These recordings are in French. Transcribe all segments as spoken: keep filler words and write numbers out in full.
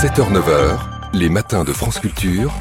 sept heures neuf heures, les matins de France Culture.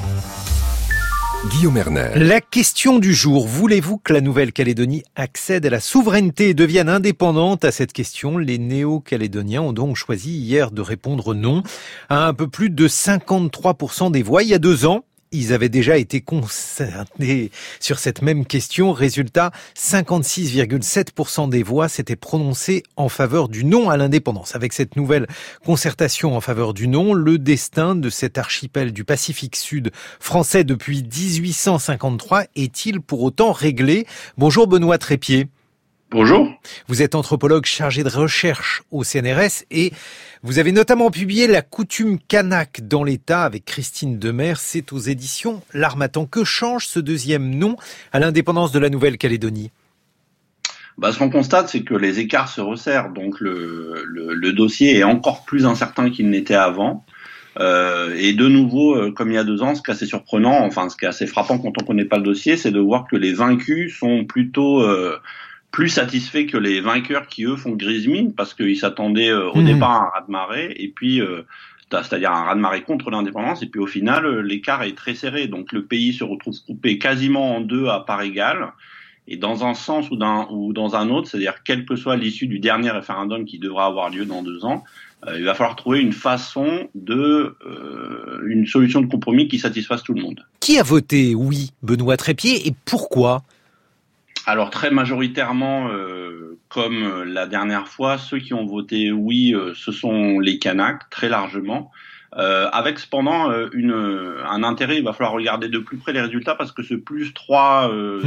Guillaume Erner. La question du jour, voulez-vous que la Nouvelle-Calédonie accède à la souveraineté et devienne indépendante? À cette question, les Néo-Calédoniens ont donc choisi hier de répondre non à un peu plus de cinquante-trois pour cent des voix. Il y a deux ans, ils avaient déjà été concernés sur cette même question. Résultat, cinquante-six virgule sept pour cent des voix s'étaient prononcées en faveur du non à l'indépendance. Avec cette nouvelle concertation en faveur du non, le destin de cet archipel du Pacifique Sud français depuis dix-huit cent cinquante-trois est-il pour autant réglé? Bonjour Benoît Trépied. Bonjour. Vous êtes anthropologue chargé de recherche au C N R S et vous avez notamment publié La coutume kanak dans l'État avec Christine Demers. C'est aux éditions L'Harmattan. Que change ce deuxième non à l'indépendance de la Nouvelle-Calédonie? Bah, ce qu'on constate, c'est que les écarts se resserrent. Donc le, le, le dossier est encore plus incertain qu'il n'était avant. Euh, et de nouveau, euh, comme il y a deux ans, ce qui est assez surprenant, enfin ce qui est assez frappant quand on ne connaît pas le dossier, c'est de voir que les vaincus sont plutôt... Euh, plus satisfaits que les vainqueurs qui, eux, font grise mine, parce qu'ils s'attendaient euh, au mmh. départ à un raz-de-marée, et puis, euh, c'est-à-dire un raz-de-marée contre l'indépendance, et puis au final, euh, l'écart est très serré. Donc le pays se retrouve coupé quasiment en deux à part égale, et dans un sens ou, d'un, ou dans un autre, c'est-à-dire quelle que soit l'issue du dernier référendum qui devra avoir lieu dans deux ans, euh, il va falloir trouver une façon de, euh, une solution de compromis qui satisfasse tout le monde. Qui a voté oui, Benoît Trépied, et pourquoi ? Alors très majoritairement, euh, comme la dernière fois, ceux qui ont voté oui, euh, ce sont les Kanaks, très largement, euh, avec cependant euh, une, un intérêt. Il va falloir regarder de plus près les résultats parce que ce plus trois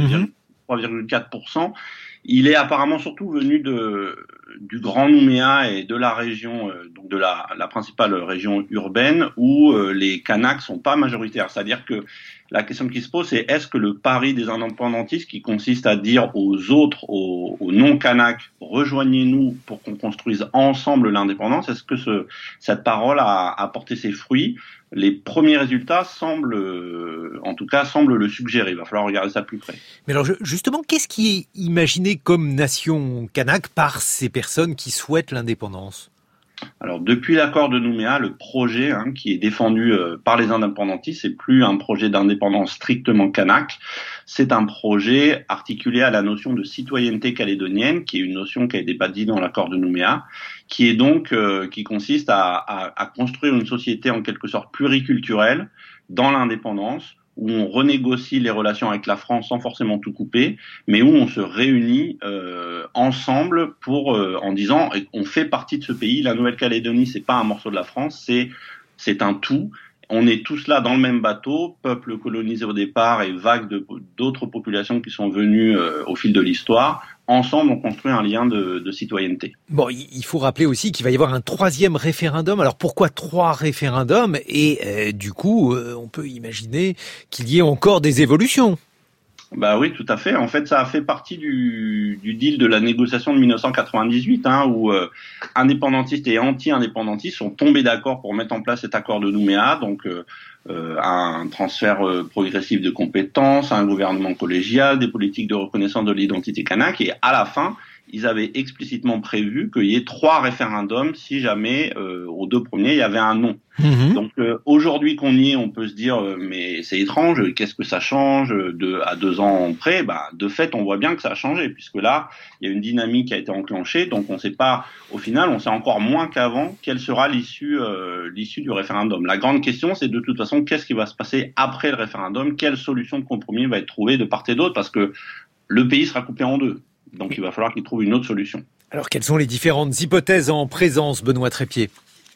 virgule quatre pour cent, il est apparemment surtout venu de, du Grand Nouméa et de la région, euh, donc de la, la principale région urbaine où euh, les Kanaks sont pas majoritaires. C'est-à-dire que la question qui se pose, c'est est-ce que le pari des indépendantistes qui consiste à dire aux autres, aux, aux non-Kanaks, rejoignez-nous pour qu'on construise ensemble l'indépendance, est-ce que ce, cette parole a, a porté ses fruits? Les premiers résultats semblent, euh, en tout cas, semblent le suggérer. Il va falloir regarder ça de plus près. Mais alors, justement, qu'est-ce qui est imaginé comme nation kanak par ces personnes qui souhaitent l'indépendance? Alors, depuis l'accord de Nouméa, le projet hein, qui est défendu euh, par les indépendantistes, c'est plus un projet d'indépendance strictement kanak, c'est un projet articulé à la notion de citoyenneté calédonienne, qui est une notion qui a été bâtie dans l'accord de Nouméa, qui est donc euh, qui consiste à, à, à construire une société en quelque sorte pluriculturelle dans l'indépendance, où on renégocie les relations avec la France sans forcément tout couper, mais où on se réunit euh, ensemble pour euh, en disant on fait partie de ce pays. La Nouvelle-Calédonie, c'est pas un morceau de la France, c'est c'est un tout. On est tous là dans le même bateau, peuple colonisé au départ et vague de, d'autres populations qui sont venues euh, au fil de l'histoire. Ensemble, on construit un lien de, de citoyenneté. Bon, il faut rappeler aussi qu'il va y avoir un troisième référendum. Alors pourquoi trois référendums? Et euh, du coup, euh, on peut imaginer qu'il y ait encore des évolutions. Bah oui, tout à fait. En fait, ça a fait partie du, du deal de la négociation de dix-neuf cent quatre-vingt-dix-huit, hein, où euh, indépendantistes et anti-indépendantistes sont tombés d'accord pour mettre en place cet accord de Nouméa, donc euh, euh, un transfert euh, progressif de compétences, un gouvernement collégial, des politiques de reconnaissance de l'identité kanak, et à la fin, ils avaient explicitement prévu qu'il y ait trois référendums si jamais euh, aux deux premiers il y avait un non. Mmh. Donc euh, aujourd'hui qu'on y est, on peut se dire euh, mais c'est étrange, qu'est-ce que ça change de à deux ans près? Bah de fait on voit bien que ça a changé puisque là il y a une dynamique qui a été enclenchée, donc on ne sait pas au final, on sait encore moins qu'avant quelle sera l'issue euh, l'issue du référendum. La grande question c'est de toute façon qu'est-ce qui va se passer après le référendum, quelle solution de compromis va être trouvée de part et d'autre parce que le pays sera coupé en deux. Donc il va falloir qu'ils trouvent une autre solution. Alors quelles sont les différentes hypothèses en présence, Benoît Trépied?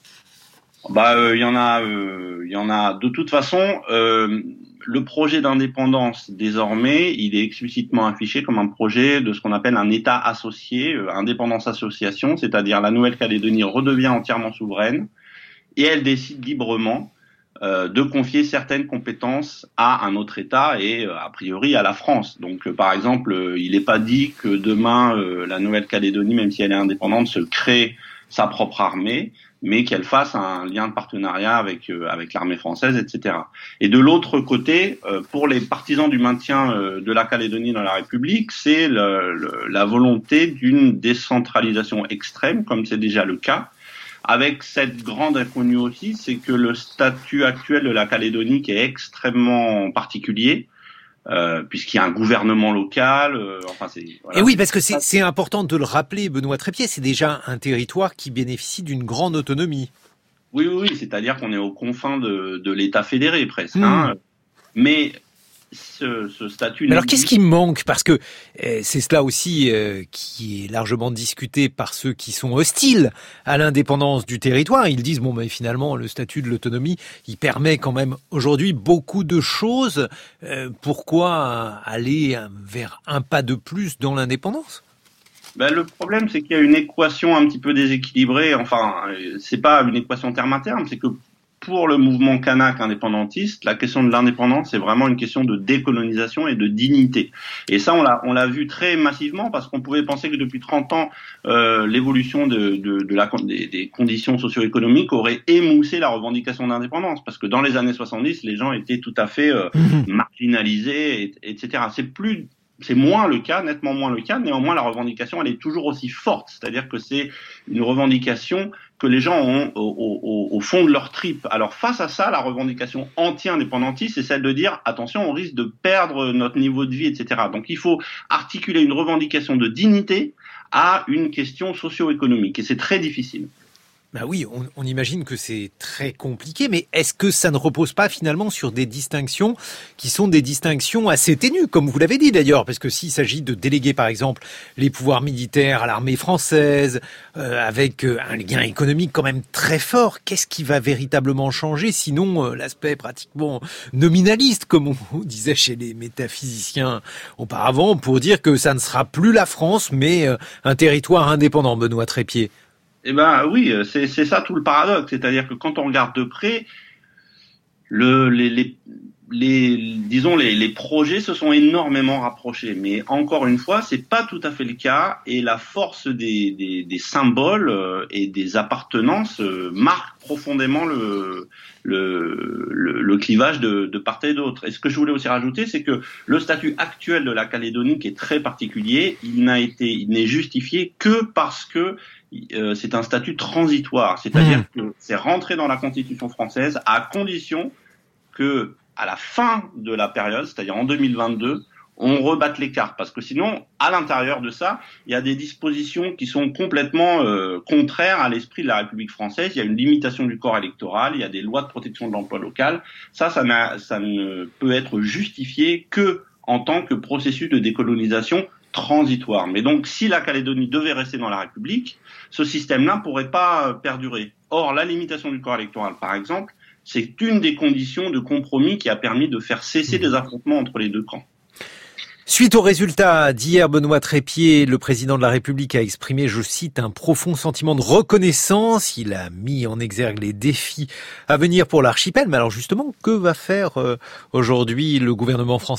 Bah il euh, y en a, il euh, y en a de toute façon. Euh, le projet d'indépendance désormais, il est explicitement affiché comme un projet de ce qu'on appelle un État associé, euh, indépendance association, c'est-à-dire la Nouvelle-Calédonie redevient entièrement souveraine et elle décide librement Euh, de confier certaines compétences à un autre État et euh, a priori à la France. Donc euh, par exemple, euh, il n'est pas dit que demain euh, la Nouvelle-Calédonie, même si elle est indépendante, se crée sa propre armée, mais qu'elle fasse un lien de partenariat avec euh, avec l'armée française, et cetera. Et de l'autre côté, euh, pour les partisans du maintien euh, de la Calédonie dans la République, c'est le, le, la volonté d'une décentralisation extrême, comme c'est déjà le cas, avec cette grande inconnue aussi, c'est que le statut actuel de la Calédonie qui est extrêmement particulier, euh, puisqu'il y a un gouvernement local. Euh, enfin, c'est. Voilà. Et oui, parce que c'est, c'est important de le rappeler, Benoît Trépied, c'est déjà un territoire qui bénéficie d'une grande autonomie. Oui, oui, oui, c'est-à-dire qu'on est aux confins de, de l'État fédéré presque. Mmh. Hein. Mais ce, ce statut. Mais alors, qu'est-ce qui manque ? Parce que euh, c'est cela aussi euh, qui est largement discuté par ceux qui sont hostiles à l'indépendance du territoire. Ils disent bon, mais finalement, le statut de l'autonomie, il permet quand même aujourd'hui beaucoup de choses. Euh, pourquoi aller vers un pas de plus dans l'indépendance ? Ben, le problème, c'est qu'il y a une équation un petit peu déséquilibrée. Enfin, c'est pas une équation terme à terme, c'est que pour le mouvement kanak indépendantiste, la question de l'indépendance, c'est vraiment une question de décolonisation et de dignité. Et ça, on l'a, on l'a vu très massivement parce qu'on pouvait penser que depuis trente ans, euh, l'évolution de, de, de la, des, des conditions socio-économiques aurait émoussé la revendication d'indépendance. Parce que dans les années soixante-dix, les gens étaient tout à fait euh, marginalisés, et, etc. C'est plus C'est moins le cas, nettement moins le cas. Néanmoins, la revendication, elle est toujours aussi forte. C'est-à-dire que c'est une revendication que les gens ont au, au, au fond de leur tripes. Alors, face à ça, la revendication anti-indépendantiste, c'est celle de dire, attention, on risque de perdre notre niveau de vie, et cetera. Donc, il faut articuler une revendication de dignité à une question socio-économique. Et c'est très difficile. Ben oui, on, on imagine que c'est très compliqué, mais est-ce que ça ne repose pas finalement sur des distinctions qui sont des distinctions assez ténues, comme vous l'avez dit d'ailleurs, parce que s'il s'agit de déléguer par exemple les pouvoirs militaires à l'armée française, euh, avec euh, un lien économique quand même très fort, qu'est-ce qui va véritablement changer, sinon euh, l'aspect pratiquement nominaliste, comme on disait chez les métaphysiciens auparavant, pour dire que ça ne sera plus la France, mais euh, un territoire indépendant, Benoît Trépied. Eh ben oui, c'est, c'est ça tout le paradoxe, c'est-à-dire que quand on regarde de près, le, les, les, les, disons les, les projets se sont énormément rapprochés, mais encore une fois, c'est pas tout à fait le cas, et la force des, des, des symboles et des appartenances marque profondément le, le, le, le clivage de, de part et d'autre. Et ce que je voulais aussi rajouter, c'est que le statut actuel de la Calédonie, qui est très particulier, il n'a été, il n'est justifié que parce que Euh, c'est un statut transitoire, c'est-à-dire mmh. que c'est rentré dans la Constitution française à condition que, à la fin de la période, c'est-à-dire en deux mille vingt-deux, on rebatte les cartes, parce que sinon, à l'intérieur de ça, il y a des dispositions qui sont complètement euh, contraires à l'esprit de la République française. Il y a une limitation du corps électoral, il y a des lois de protection de l'emploi local. Ça, ça, n'a, ça ne peut être justifié que en tant que processus de décolonisation transitoire. Mais donc, si la Calédonie devait rester dans la République, ce système-là ne pourrait pas perdurer. Or, la limitation du corps électoral, par exemple, c'est une des conditions de compromis qui a permis de faire cesser des affrontements entre les deux camps. Suite aux résultats d'hier, Benoît Trépied, le président de la République a exprimé, je cite, un profond sentiment de reconnaissance. Il a mis en exergue les défis à venir pour l'archipel. Mais alors justement, que va faire euh, aujourd'hui le gouvernement français ?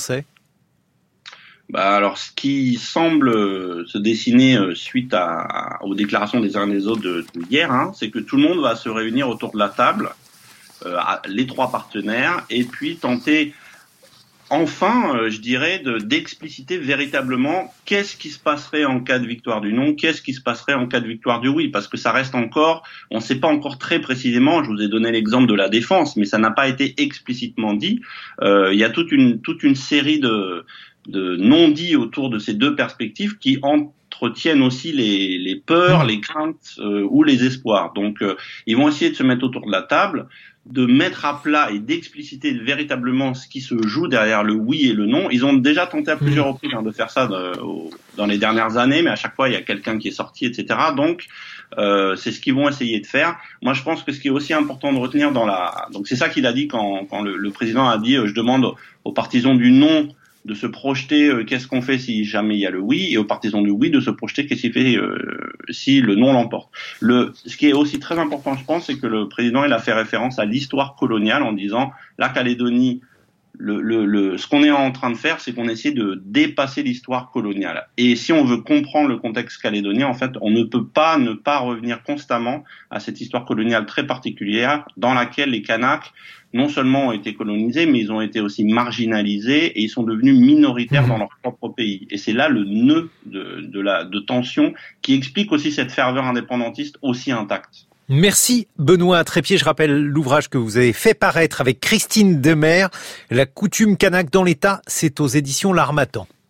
Bah alors, ce qui semble se dessiner suite à, à, aux déclarations des uns et des autres de, de hier, hein, c'est que tout le monde va se réunir autour de la table, euh, les trois partenaires, et puis tenter, enfin, euh, je dirais, de, d'expliciter véritablement qu'est-ce qui se passerait en cas de victoire du non, qu'est-ce qui se passerait en cas de victoire du oui, parce que ça reste encore, on ne sait pas encore très précisément. Je vous ai donné l'exemple de la défense, mais ça n'a pas été explicitement dit. Euh, il y a toute une toute une série de de non-dits autour de ces deux perspectives qui entretiennent aussi les, les peurs, les craintes euh, ou les espoirs. Donc, euh, ils vont essayer de se mettre autour de la table, de mettre à plat et d'expliciter véritablement ce qui se joue derrière le oui et le non. Ils ont déjà tenté à plusieurs reprises hein, de faire ça de, au, dans les dernières années, mais à chaque fois, il y a quelqu'un qui est sorti, et cetera. Donc, euh, c'est ce qu'ils vont essayer de faire. Moi, je pense que ce qui est aussi important de retenir dans la... Donc, c'est ça qu'il a dit quand, quand le, le président a dit euh, « je demande aux partisans du non » de se projeter euh, qu'est-ce qu'on fait si jamais il y a le oui, et aux partisans du oui de se projeter qu'est-ce qu'il fait euh, si le non l'emporte. Le, ce qui est aussi très important, je pense, c'est que le président il a fait référence à l'histoire coloniale en disant la Calédonie, le, le, le, ce qu'on est en train de faire, c'est qu'on essaie de dépasser l'histoire coloniale. Et si on veut comprendre le contexte calédonien, en fait, on ne peut pas ne pas revenir constamment à cette histoire coloniale très particulière dans laquelle les Kanaks non seulement ont été colonisés, mais ils ont été aussi marginalisés et ils sont devenus minoritaires dans leur propre pays. Et c'est là le nœud de, de la de tension qui explique aussi cette ferveur indépendantiste aussi intacte. Merci Benoît Trépied. Je rappelle l'ouvrage que vous avez fait paraître avec Christine Demers. La coutume kanak dans l'État, c'est aux éditions L'Harmattan.